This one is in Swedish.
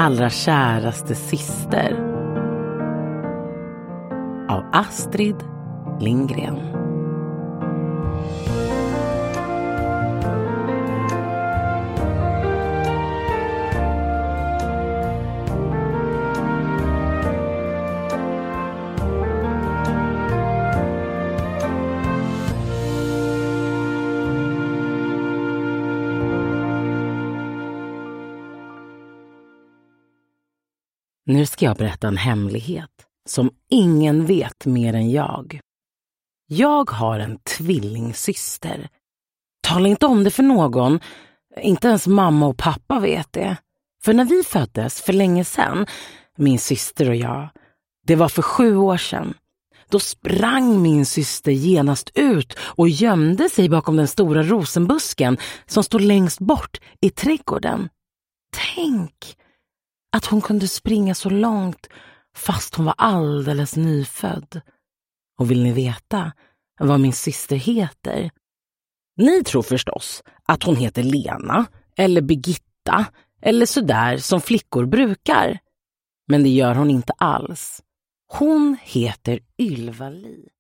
allra käraste syster av Astrid Lindgren. Nu ska jag berätta en hemlighet som ingen vet mer än jag. Jag har en tvillingsyster. Tala inte om det för någon, inte ens mamma och pappa vet det. För när vi föddes för länge sedan, min syster och jag, det var för 7 år sedan. Då sprang min syster genast ut och gömde sig bakom den stora rosenbusken som stod längst bort i trädgården. Tänk att hon kunde springa så långt fast hon var alldeles nyfödd. Och vill ni veta vad min syster heter? Ni tror förstås att hon heter Lena eller Birgitta eller sådär som flickor brukar. Men det gör hon inte alls. Hon heter Ylva-Li.